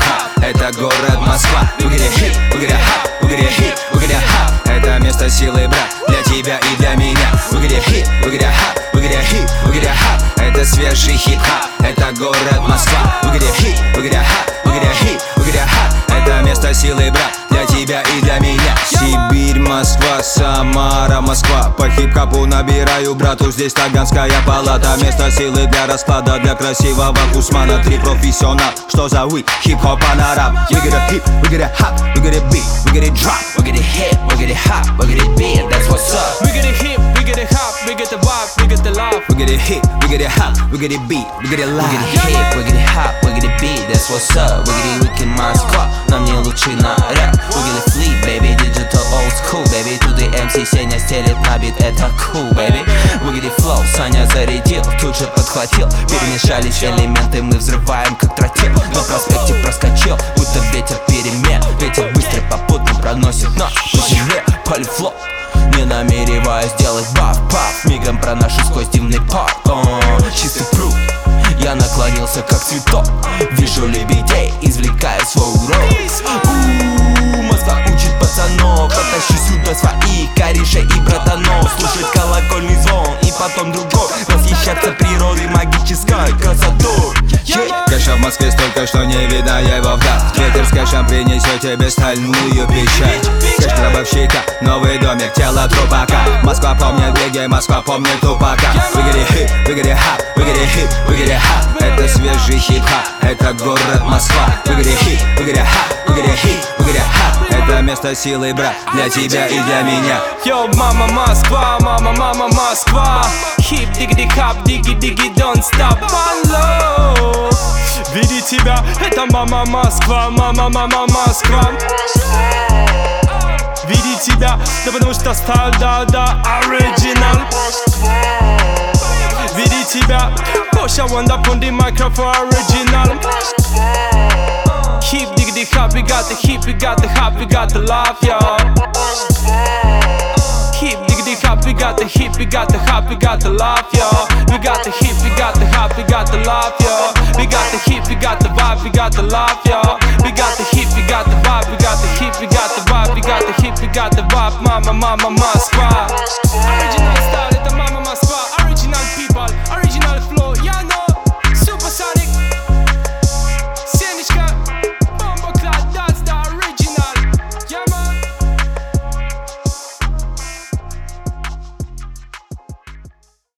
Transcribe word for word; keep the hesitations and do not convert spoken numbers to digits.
хип-хоп, это город Москва. Выгоди хип, выгоди хап, выгоди хип, выгоди хап. Это место силы, брат, для тебя и для меня. Выгоди хип, выгоди хап, выгоди хип, выгоди хап. Это свежий хип-хоп, это город Москва. Выгоди хип, выгоди хап, выгоди хип, выгоди хап. Это место силы, брат, для тебя и для меня. Сибирь, Москва, Самара, Москва. По хип-хопу набираю, брату, здесь таганская палата. Место силы для расклада, для красивого Кусмана. Три профессионал, что за вы? Хип-хоп на рап. We get a hip, we get a hop, we get a beat, we get a drop. We get a hip, we get a hop, we get a beat, that's what's up. We get a hip, we get a hop, we get the vibe, we get the love. We get a hit, we get a hop, we get a beat, we get a We live. get a hip, we get a hop, we get a beat, that's what's up. We get a weekend Москва, нам не лучше на рэп. We get a flip, baby, digital old school, baby. Туды эм си Сеня стелит на бит, это cool, baby. We get a flow, Саня зарядил, тут же подхватил. Перемешались элементы, мы взрываем как тротил. На проспекте проскочил, будто ветер перемен. Ветер быстро попутно проносит нас по земле. Полифлоп, не намереваюсь делать баф-паф. Мигом проношу сквозь дивный парк, чистый пруд. Я наклонился как цветок, вижу лебедей, извлекаю свой урок. У-у-у, Москва учит пацанов, потащу сюда своих корешей и братанов. Слушать колокольный звон и потом другой, восхищаться природой магической красотой. Кэша в Москве столько, что не видно его вдаль. Ветер с кэшем принесет тебе стальную печать. Кэш гробовщика, новый домик, тело трупака. Москва помнит беги, Москва помнит тупака. Выгоди хип, выгоди хап, выгоди хип, выгоди хап. Это свежий хип-хоп, это город Москва. Выгоди хип, выгоди хап, выгоди хип, выгоди хап. Это место силы, брат, для тебя и для меня. Йо, мама Москва, мама, мама Москва. Хип, дигги, хап, дигги, дигги, don't stop, one love. Видеть тебя, это мама Москва, мама, мама Москва. Видеть тебя, да потому что стал, да, да, оригинал. Видеть тебя, push I want up on the microphone, original. Hip, diggity, hop, we got the hip, we got the hop, we got the love, yo. Hip, diggity, hop, we got the hip, we got the hop, we got the love, yo. We got the hip, we got the hop, we got the love, yo. We got the hip, we got the vibe, we got the love, yo. We got the hip, we got the vibe, we got the hip, we got the vibe, we got the hip, we got the vibe, mama, mama, Moskva. Original.